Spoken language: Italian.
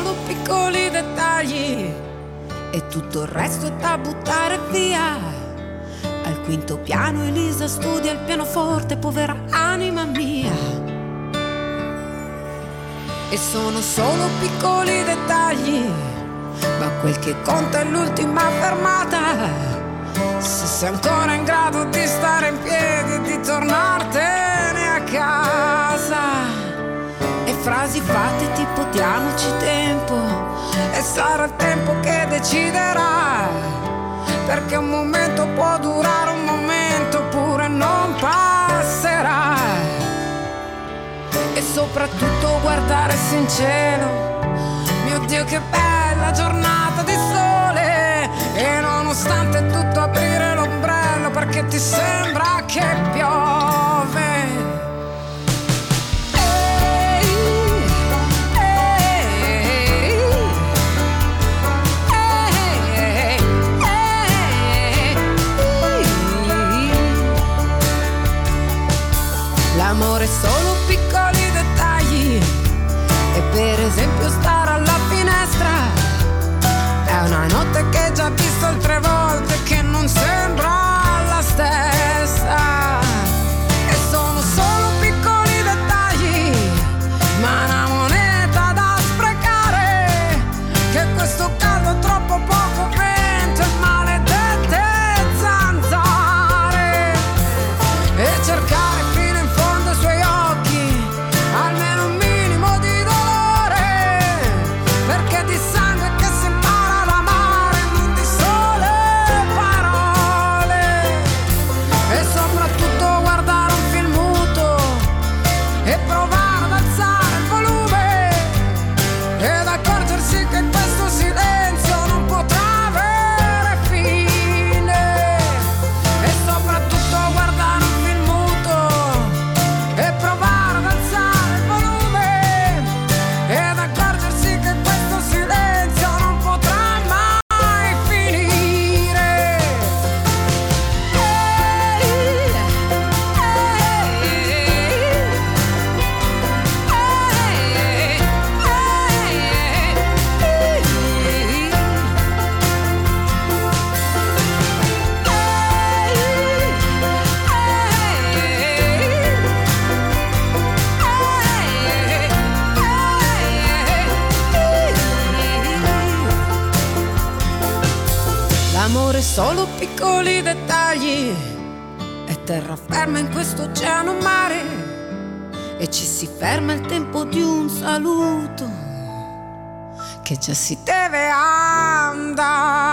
solo piccoli dettagli e tutto il resto è da buttare via. Al quinto piano Elisa studia il pianoforte, povera anima mia. E sono solo piccoli dettagli, ma quel che conta è l'ultima fermata. Se sei ancora in grado di stare in piedi e di tornartene a casa. E frasi fatte tipo diamoci tempo, e sarà il tempo che deciderà, perché un momento può durare un momento oppure non passerà. E soprattutto guardarsi in cielo, mio Dio che bella giornata di sole. E nonostante tutto aprire l'ombrello perché ti sembra che piove. L'amore è solo piccoli dettagli, e per esempio stare alla finestra è una notte che già visto altre volte, che non sembra la stessa. E sono solo piccoli dettagli, ma una moneta da sprecare, che questo caldo troppo poco vento e maledette zanzare. E cercare fino in fondo ai suoi occhi almeno un minimo di dolore, perché di sangue che si impara ad amare, non di sole parole. E soprattutto guardare un film muto e provare ad alzare il volume, ed accorgersi che questo silenzio non potrà avere fine. E soprattutto guardare un film muto e provare ad alzare il volume, ed accorgersi che questo silenzio non potrà mai finire. L'amore è solo piccoli dettagli, è terraferma in questo oceano mare, e ci si ferma il tempo di un saluto che già si deve andare.